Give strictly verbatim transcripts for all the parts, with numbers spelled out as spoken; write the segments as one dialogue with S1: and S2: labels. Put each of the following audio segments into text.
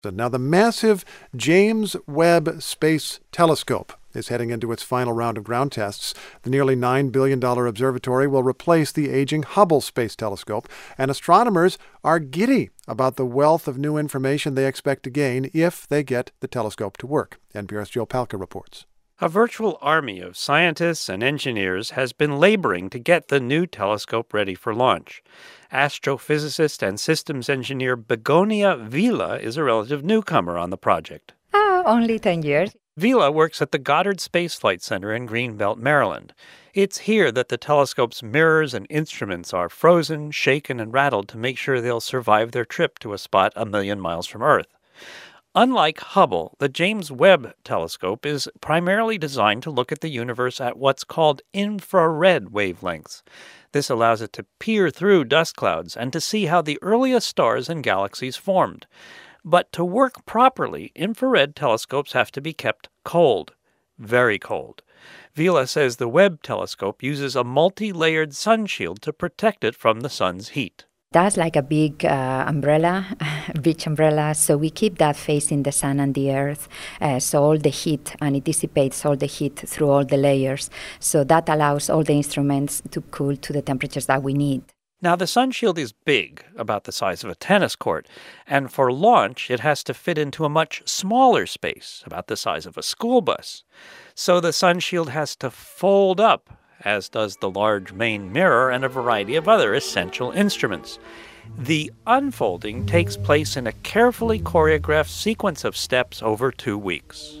S1: Now, the massive James Webb Space Telescope is heading into its final round of ground tests. The nearly nine billion dollars observatory will replace the aging Hubble Space Telescope, and astronomers are giddy about the wealth of new information they expect to gain if they get the telescope to work. N P R's Joe Palca reports.
S2: A virtual army of scientists and engineers has been laboring to get the new telescope ready for launch. Astrophysicist and systems engineer Begonia Vila is a relative newcomer on the project.
S3: Uh, only ten years.
S2: Vila works at the Goddard Space Flight Center in Greenbelt, Maryland. It's here that the telescope's mirrors and instruments are frozen, shaken, and rattled to make sure they'll survive their trip to a spot a million miles from Earth. Unlike Hubble, the James Webb Telescope is primarily designed to look at the universe at what's called infrared wavelengths. This allows it to peer through dust clouds and to see how the earliest stars and galaxies formed. But to work properly, infrared telescopes have to be kept cold, very cold. Vila says the Webb telescope uses a multi-layered sun shield to protect it from the sun's heat.
S3: That's like a big uh, umbrella, beach umbrella, so we keep that facing the sun and the earth, uh, so all the heat, and it dissipates all the heat through all the layers, so that allows all the instruments to cool to the temperatures that we need.
S2: Now, the sun shield is big, about the size of a tennis court, and for launch, it has to fit into a much smaller space, about the size of a school bus. So the sun shield has to fold up, as does the large main mirror and a variety of other essential instruments. The unfolding takes place in a carefully choreographed sequence of steps over two weeks.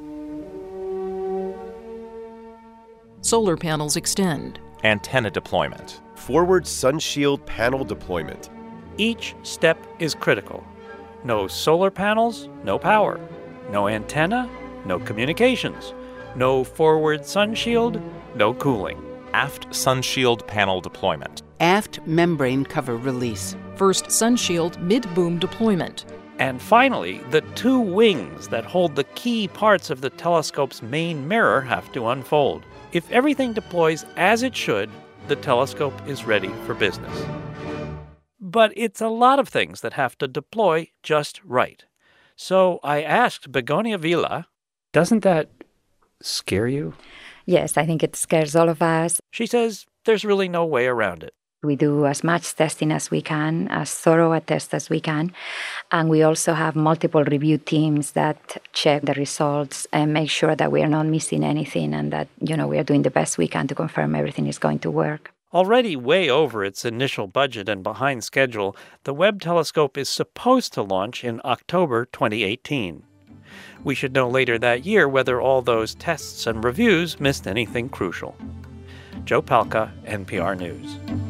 S4: Solar panels extend.
S5: Antenna deployment.
S6: Forward sun shield panel deployment.
S2: Each step is critical. No solar panels, no power. No antenna, no communications. No forward sun shield, no cooling.
S5: Aft sun shield panel deployment.
S7: Aft membrane cover release.
S4: First sun shield mid-boom deployment.
S2: And finally, the two wings that hold the key parts of the telescope's main mirror have to unfold. If everything deploys as it should, the telescope is ready for business. But it's a lot of things that have to deploy just right. So I asked Begonia Vila, doesn't that scare you?
S3: Yes, I think it scares all of us.
S2: She says there's really no way around it.
S3: We do as much testing as we can, as thorough a test as we can. And we also have multiple review teams that check the results and make sure that we are not missing anything and that, you know, we are doing the best we can to confirm everything is going to work.
S2: Already way over its initial budget and behind schedule, the Webb telescope is supposed to launch in October twenty eighteen. We should know later that year whether all those tests and reviews missed anything crucial. Joe Palca, N P R News.